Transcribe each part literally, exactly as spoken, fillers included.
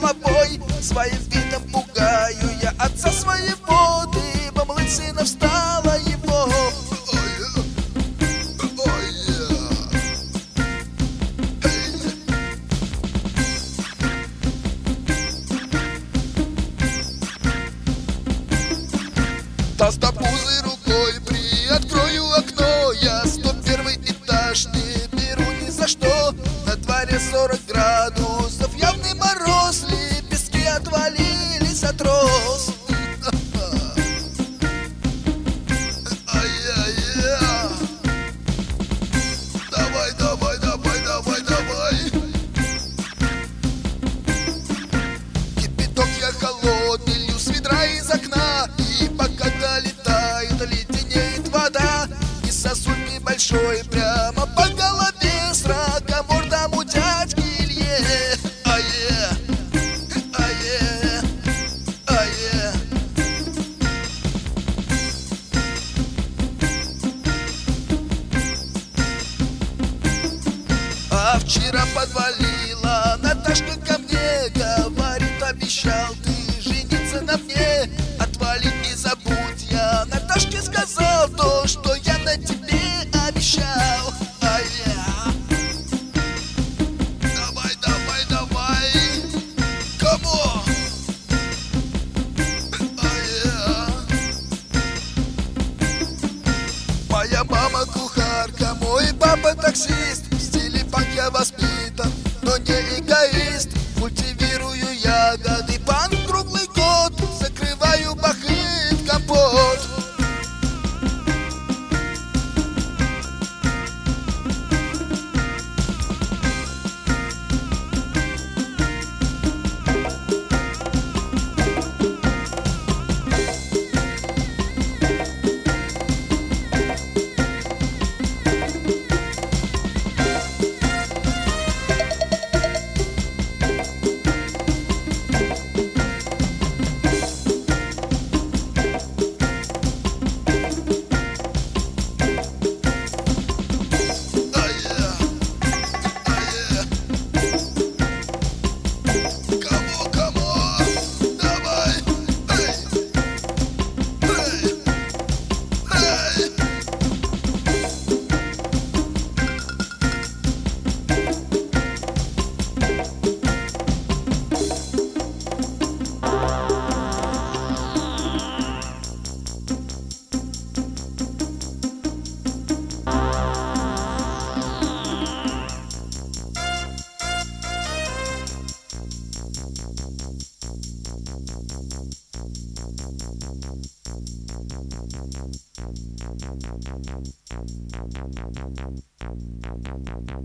громовой, своим видом пугаю я отца своего, дыбом лысина встала его. Толстопузой рукой приоткрою окно, я сто первый этаж не беру ни за что. На дворе сорок градусов, явный мороз, лепестки отвалились от роз. Ай-яй-яй. Давай, давай, давай, давай, давай. Кипяток я холодный лью с ведра из окна, и пока долетает, леденеет вода. И сосуд небольшой прямо по голове, с ракомордом у дядьки Илье. Ае, ае, ае. А вчера подвалила Наташка ко мне, говорит, обещал ты жениться на мне. Отвалить не забудь, я Наташке сказал то, что я на тебе обещал. А я... Давай, давай, давай. Кому? А я... Моя мама кухарка, мой папа таксист. В стиле панк я воспитан, но не эгоист. Культивирую ягоды, панк круглый год, закрываю бахы в компот.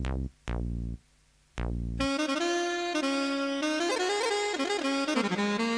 Thank you.